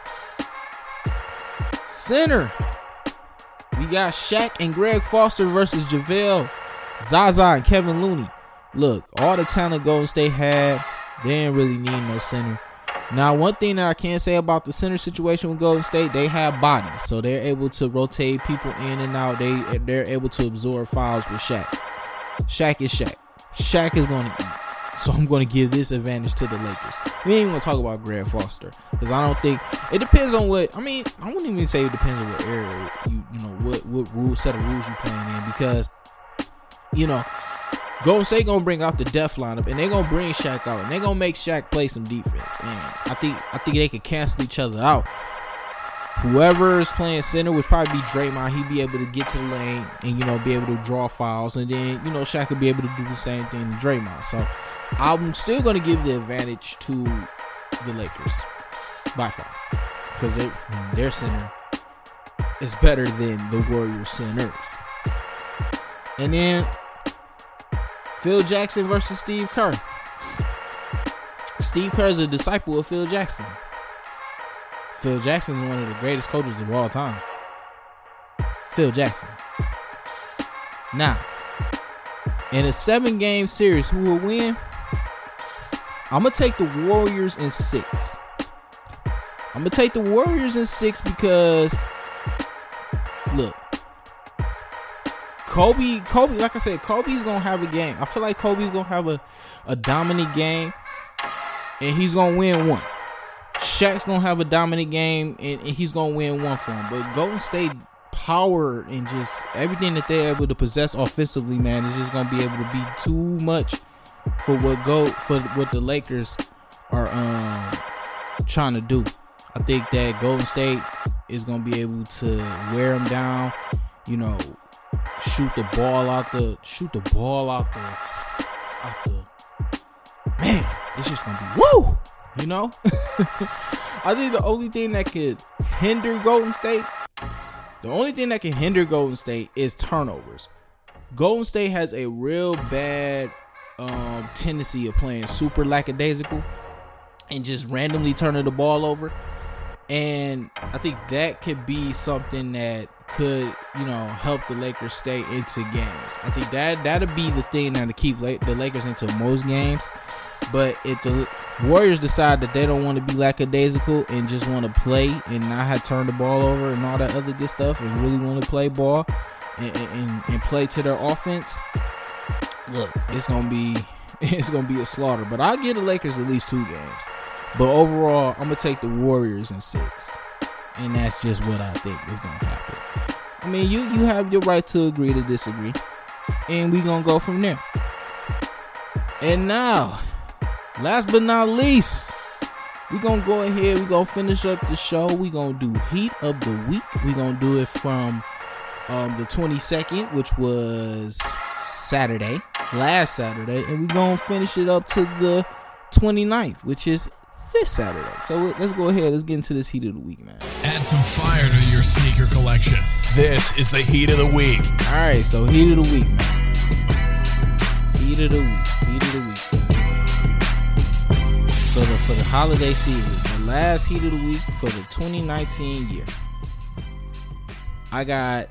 Center, we got Shaq and Greg Foster versus JaVale, Zaza, and Kevin Looney. Look, all the talent Golden State had, they didn't really need no center. Now, one thing that I can say about the center situation with Golden State, they have bodies, so they're able to rotate people in and out. They're able to absorb fouls with Shaq. Shaq is Shaq. Shaq is going to eat. So I'm going to give this advantage to the Lakers. We ain't even going to talk about Greg Foster, because I don't think it depends on what. I mean, I wouldn't even say it depends on what area you know what set of rules you playing in, because you know Golden State gonna bring out the death lineup, and they're gonna bring Shaq out, and they're gonna make Shaq play some defense. And I think they could cancel each other out. Whoever is playing center would probably be Draymond. He'd be able to get to the lane and, you know, be able to draw fouls. And then, you know, Shaq would be able to do the same thing to Draymond. So I'm still going to give the advantage to the Lakers by far, because their center is better than the Warriors centers. And then Phil Jackson versus Steve Kerr. Steve Kerr is a disciple of Phil Jackson. Phil Jackson is one of the greatest coaches of all time. Phil Jackson. Now, in a 7-game series, who will win? I'm going to take the Warriors in 6. I'm going to take the Warriors in 6 because, look, Kobe, like I said, Kobe's going to have a game. I feel like Kobe's going to have a dominant game, and he's going to win one. Shaq's going to have a dominant game, and he's going to win one for him. But Golden State power and just everything that they're able to possess offensively, man, is just going to be able to be too much for what the Lakers are trying to do. I think that Golden State is going to be able to wear them down, you know, shoot the ball out the man, it's just going to be woo, you know. I think the only thing that could hinder Golden State is turnovers. Golden State has a real bad tendency of playing super lackadaisical and just randomly turning the ball over. And I think that could be something that could, you know, help the Lakers stay into games. I think that'll be the thing that'll keep the Lakers into most games. But if the Warriors decide that they don't want to be lackadaisical and just want to play and not have turned the ball over and all that other good stuff, and really want to play ball and play to their offense, look, it's gonna be a slaughter. But I'll give the Lakers at least 2 games. But overall, I'm gonna take the Warriors in 6, and that's just what I think is gonna happen. I mean, you have your right to agree to disagree, and we gonna go from there. And now, last but not least, we're going to go ahead. We're going to finish up the show. We're going to do Heat of the Week. We're going to do it from the 22nd, which was last Saturday. And we're going to finish it up to the 29th, which is this Saturday. So let's go ahead. Let's get into this Heat of the Week, man. Add some fire to your sneaker collection. This is the Heat of the Week. All right, so Heat of the Week, man. Heat of the Week. For the holiday season, the last Heat of the Week for the 2019 year. I got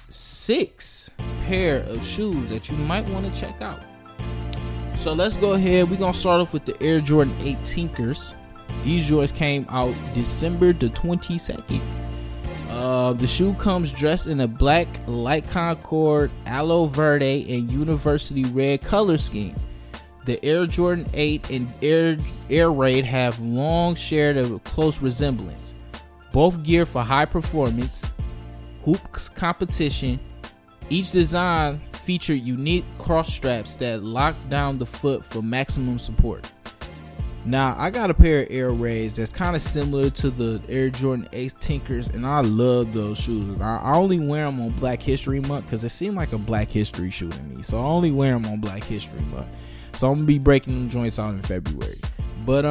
6 pair of shoes that you might want to check out. So let's go ahead. We're going to start off with the Air Jordan 8 Tinkers. These joints came out December the 22nd. The shoe comes dressed in a black light concord, aloe verde, and university red color scheme. The Air Jordan 8 and Air Raid have long shared a close resemblance. Both geared for high performance, hoop competition. Each design featured unique cross straps that lock down the foot for maximum support. Now, I got a pair of Air Raids that's kind of similar to the Air Jordan 8 Tinkers, and I love those shoes. I only wear them on Black History Month because it seemed like a Black History shoe to me. So I only wear them on Black History Month. So I'm going to be breaking them joints out in February. But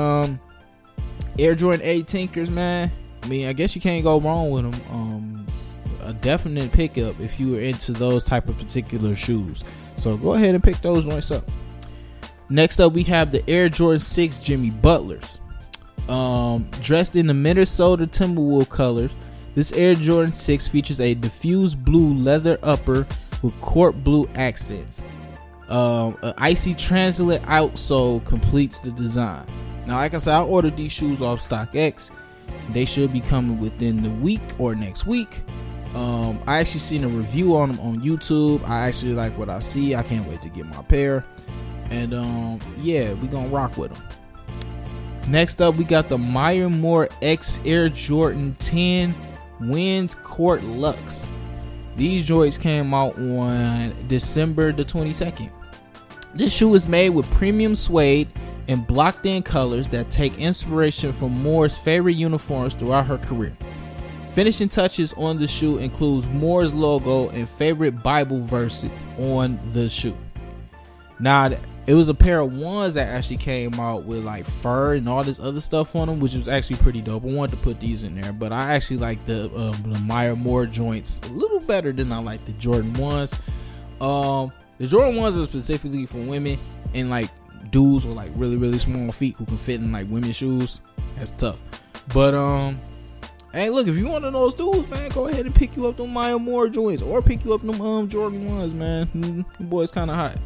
Air Jordan 8 Tinkers, man, I mean, I guess you can't go wrong with them. A definite pickup if you were into those type of particular shoes. So go ahead and pick those joints up. Next up, we have the Air Jordan 6 Jimmy Butlers. Dressed in the Minnesota Timberwolves colors, this Air Jordan 6 features a diffused blue leather upper with court blue accents. An icy translucent outsole completes the design. Now, like I said, I ordered these shoes off StockX. They should be coming within the week or next week. I actually seen a review on them on YouTube. I actually like what I see. I can't wait to get my pair. And yeah, we gonna rock with them. Next up, we got the Maya Moore X Air Jordan 10 Winds Court Luxe. These joints came out on December the 22nd. This shoe is made with premium suede and blocked in colors that take inspiration from Moore's favorite uniforms throughout her career. Finishing touches on the shoe includes Moore's logo and favorite Bible verse on the shoe. Now, it was a pair of ones that actually came out with like fur and all this other stuff on them, which was actually pretty dope. I wanted to put these in there, but I actually like the Maya Moore joints a little better than I like the Jordan 1s. The Jordan 1s are specifically for women and like dudes with like really, really small feet who can fit in like women's shoes. That's tough. But hey, look, if you one of those dudes, man, go ahead and pick you up them Maya Moore joints or pick you up them Jordan 1s, man. The boy's kind of hot.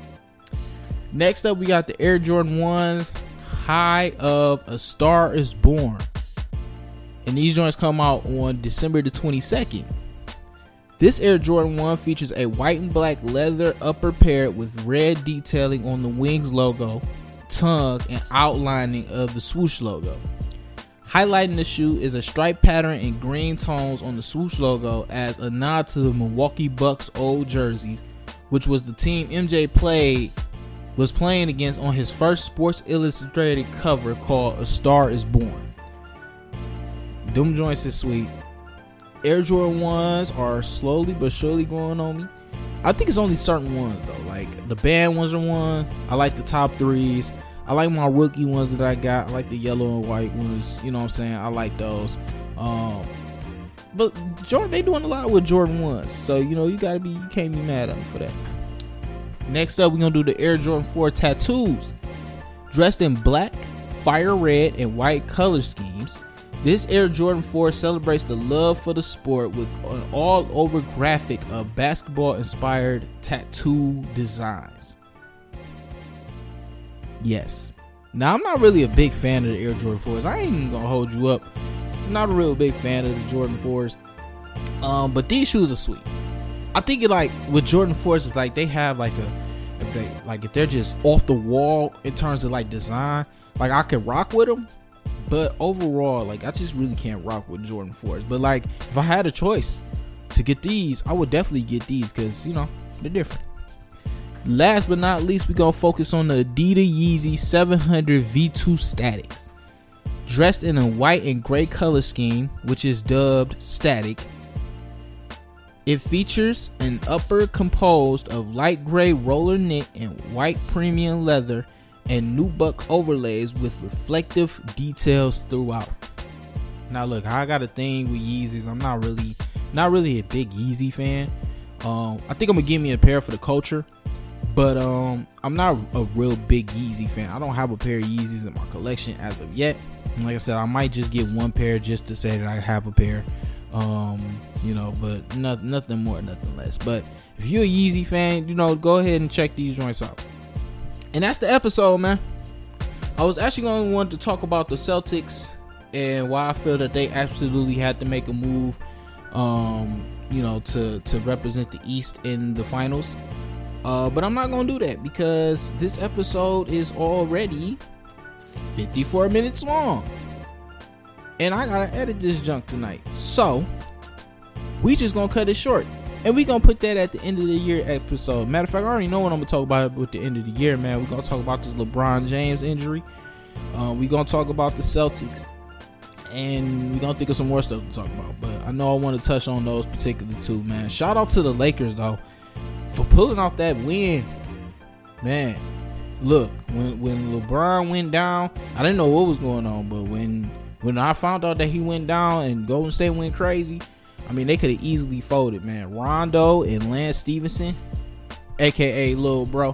Next up, we got the Air Jordan 1s High of A Star Is Born. And these joints come out on December the 22nd. This Air Jordan 1 features a white and black leather upper paired with red detailing on the wings logo, tongue, and outlining of the swoosh logo. Highlighting the shoe is a stripe pattern in green tones on the swoosh logo as a nod to the Milwaukee Bucks old jerseys, which was the team MJ was playing against on his first Sports Illustrated cover called A Star Is Born. Them joints is sweet. Air Jordan 1s are slowly but surely growing on me. I think it's only certain ones though. Like the band ones are one. I like the top 3s. I like my rookie ones that I got. I like the yellow and white ones. You know what I'm saying? I like those. But Jordan, they doing a lot with Jordan 1s. So, you know, you can't be mad at them for that. Next up, we're going to do the Air Jordan 4 tattoos. Dressed in black, fire red, and white color schemes, this Air Jordan 4 celebrates the love for the sport with an all-over graphic of basketball-inspired tattoo designs. Yes. Now, I'm not really a big fan of the Air Jordan 4s. I ain't even going to hold you up. I'm not a real big fan of the Jordan 4s. But these shoes are sweet. I think it like with Jordan 4s, like they have like if they're just off the wall in terms of like design, like I could rock with them, but overall, like I just really can't rock with Jordan 4s. But like if I had a choice to get these, I would definitely get these because you know they're different. Last but not least, we're gonna focus on the Adidas Yeezy 700 V2 Statics. Dressed in a white and gray color scheme, which is dubbed Static. It features an upper composed of light gray roller knit and white premium leather and nubuck overlays with reflective details throughout. Now look, I got a thing with Yeezys. I'm not really a big Yeezy fan. I think I'm gonna give me a pair for the culture, but I'm not a real big Yeezy fan. I don't have a pair of Yeezys in my collection as of yet. And like I said, I might just get one pair just to say that I have a pair. But nothing more, nothing less. But if you're a Yeezy fan, go ahead and check these joints out. And that's the episode, man. I was actually going to want to talk about the Celtics and why I feel that they absolutely had to make a move, to represent the East in the finals. But I'm not going to do that because this episode is already 54 minutes long. And I gotta edit this junk tonight. So we just gonna cut it short. And we gonna put that at the end of the year episode. Matter of fact, I already know what I'm gonna talk about with the end of the year, man. We're gonna talk about this LeBron James injury. We're gonna talk about the Celtics. And we're gonna think of some more stuff to talk about. But I know I want to touch on those particular two, man. Shout out to the Lakers though for pulling off that win. Man, look, when LeBron went down, I didn't know what was going on, but when I found out that he went down and Golden State went crazy, I mean, they could have easily folded, man. Rondo and Lance Stevenson, aka Lil Bro,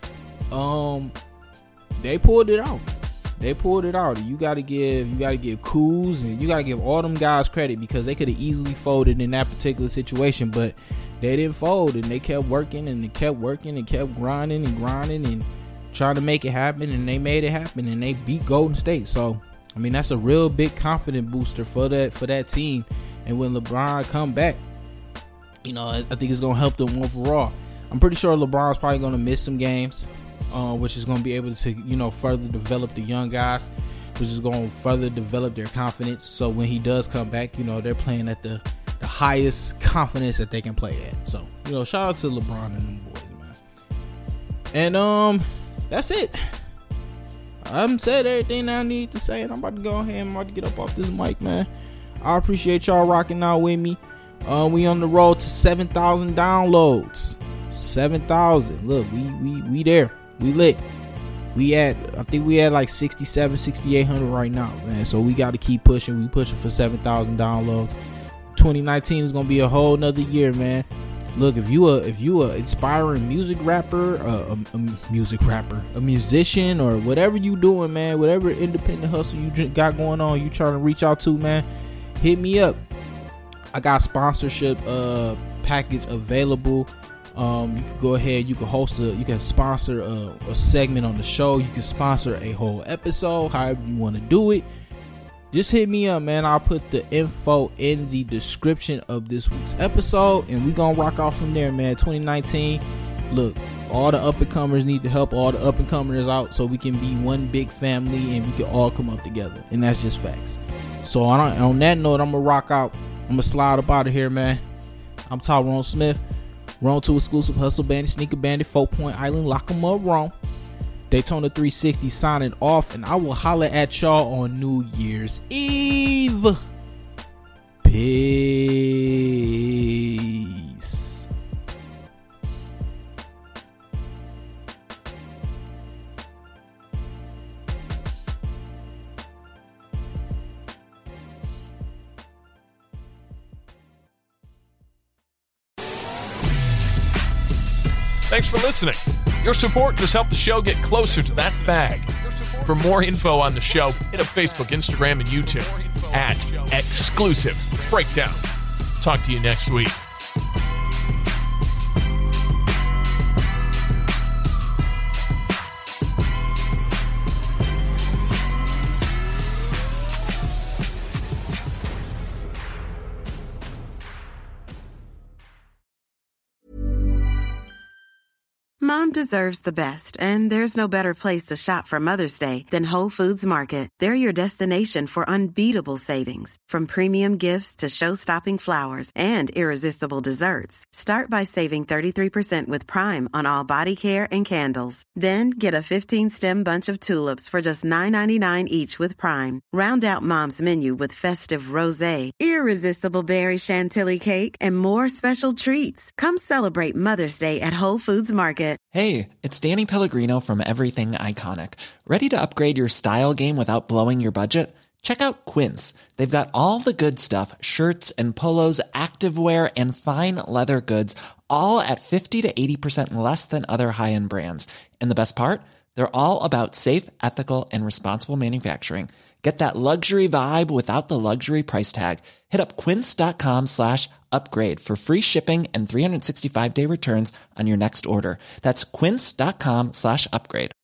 they pulled it out. You gotta give Kuz and you gotta give all them guys credit because they could have easily folded in that particular situation, but they didn't fold and they kept working and they kept working and kept grinding and trying to make it happen, and they made it happen and they beat Golden State. So I mean, that's a real big confidence booster for that team. And when LeBron come back, I think it's going to help them overall. I'm pretty sure LeBron's probably going to miss some games, which is going to be able to, further develop the young guys, which is going to further develop their confidence. So when he does come back, they're playing at the highest confidence that they can play at. So, shout out to LeBron and them boys, man. And that's it. I've said everything that I need to say, and I'm about to go ahead and I'm about to get up off this mic, man. I appreciate y'all rocking out with me. We on the road to 7,000 downloads. 7,000. Look, we there. We lit. I think we had like 6,700, 6,800 right now, man. So we got to keep pushing. We pushing for 7,000 downloads. 2019 is gonna be a whole nother year, man. Look, if you a inspiring music rapper, a musician, or whatever you doing, man, whatever independent hustle you got going on, you trying to reach out to, man, hit me up. I got sponsorship package available. You can go ahead, you can sponsor a segment on the show. You can sponsor a whole episode, however you want to do it. Just hit me up, man. I'll put the info in the description of this week's episode, and we gonna rock out from there, man. 2019, look, all the up-and-comers need to help all the up-and-comers out so we can be one big family and we can all come up together, and that's just facts. So on that note, I'm gonna rock out. I'm gonna slide up out of here, man. I'm Tyrone Smith, Rome 2 exclusive, Hustle Bandit, Sneaker Bandit, 4 Point Island, lock 'em up, Rome. Daytona 360 signing off, and I will holler at y'all on New Year's Eve. Peace. Thanks for listening. Your support just helped the show get closer to that bag. For more info on the show, hit up Facebook, Instagram, and YouTube at Exclusive Breakdown. Talk to you next week. Mom deserves the best, and there's no better place to shop for Mother's Day than Whole Foods Market. They're your destination for unbeatable savings, from premium gifts to show-stopping flowers and irresistible desserts. Start by saving 33% with Prime on all body care and candles. Then get a 15-stem bunch of tulips for just $9.99 each with Prime. Round out Mom's menu with festive rosé, irresistible berry chantilly cake, and more special treats. Come celebrate Mother's Day at Whole Foods Market. Hey, it's Danny Pellegrino from Everything Iconic. Ready to upgrade your style game without blowing your budget? Check out Quince. They've got all the good stuff, shirts and polos, activewear, and fine leather goods, all at 50 to 80% less than other high-end brands. And the best part? They're all about safe, ethical, and responsible manufacturing. Get that luxury vibe without the luxury price tag. Hit up quince.com/upgrade for free shipping and 365-day returns on your next order. That's quince.com/upgrade.